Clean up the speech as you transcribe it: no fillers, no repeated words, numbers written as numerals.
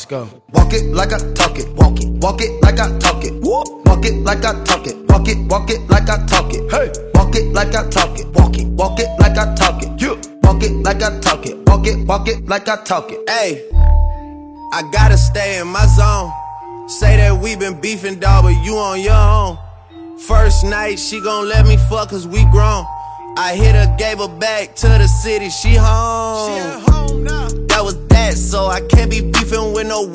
go. Walk it like I talk it. Walk it. Walk it like I talk it. Walk it like I talk it. Walk it. Walk it like I talk it. Hey. Walk it like I talk it. Walk it. Walk it like I talk it. Yeah. Walk it like I talk it. Walk it. Walk it like I talk it. Hey, I gotta stay in my zone. Say that we been beefing, dawg, but you on your own. First night, she gon' let me fuck cause we grown. I hit her, gave her back to the city, she home. She at home now. That was that, so I can't be beefing with no